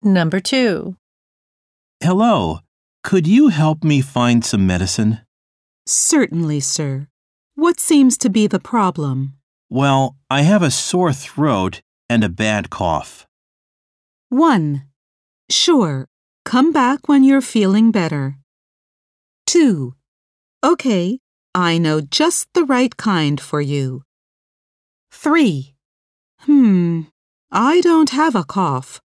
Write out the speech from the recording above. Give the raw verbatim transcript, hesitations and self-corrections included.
Number two. Hello, could you help me find some medicine? Certainly, sir. What seems to be the problem? Well, I have a sore throat and a bad cough. one. Sure. Come back when you're feeling better. two. Okay, I know just the right kind for you. three. Hmm, I don't have a cough.